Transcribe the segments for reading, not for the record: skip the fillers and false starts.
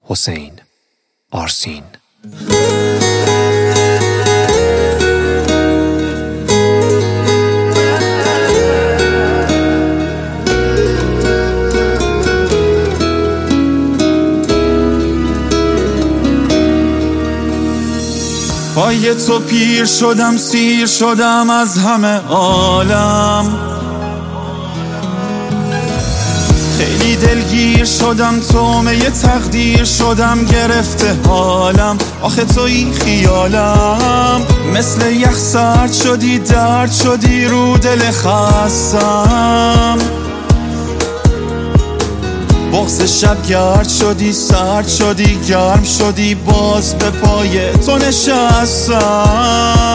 حسین آرسین. پای تو پیر شدم، سیر شدم از همه عالم، خیلی دلگیر شدم، تومه تقدیر شدم، گرفته حالم. آخه توی خیالم مثل یخ سرد شدی، درد شدی رو دل خستم. بغض شب گرد شدی، سرد شدی، گرم شدی، باز به پای تو نشستم.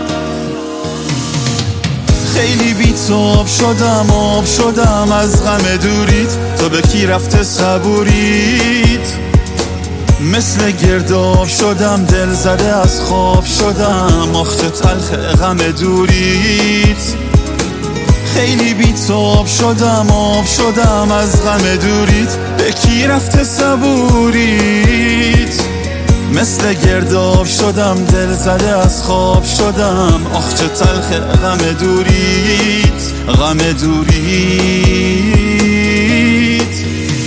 خیلی بی‌تاب شدم، آب شدم از غم دوریت، تو به کی رفته صبوریت؟ مثل گرداب شدم، دل زده از خواب شدم، آخ چه تلخ غم دوریت. خیلی بی‌تاب شدم، آب شدم از غم دوریت، به کی رفته صبوریت؟ مثل گرداب شدم، دل زده از خواب شدم، آخ چه تلخ غم دوریت، غم دوریت.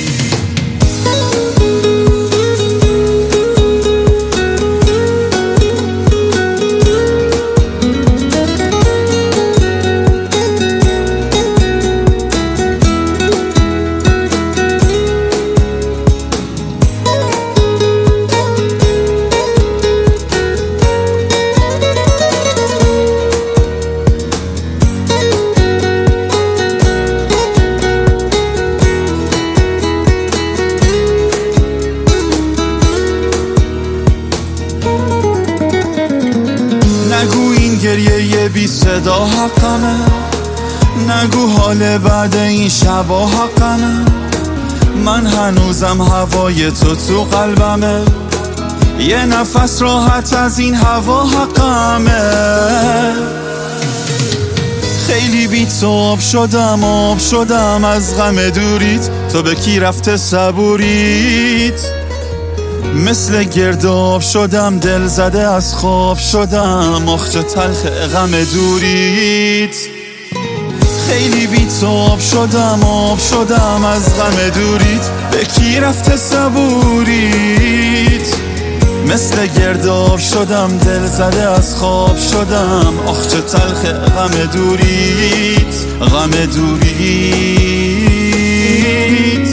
نگو این گریه بی صدا حقمه، نگو حال بعد این شبا حقمه. من هنوزم هوای تو قلبمه، یه نفس راحت از این هوا حقمه. خیلی بی‌تاب شدم، آب شدم از غم دوریت، تو به کی رفته صبوریت؟ مثل گرداب شدم، دل زده از خواب شدم، آخ چه تلخ غم دوریت. خیلی بی‌تاب شدم، آب شدم از غم دوریت، به کی رفته صبوریت؟ مثل گرداب شدم، دل زده از خواب شدم، آخ چه تلخ غم دوریت، غم دوریت.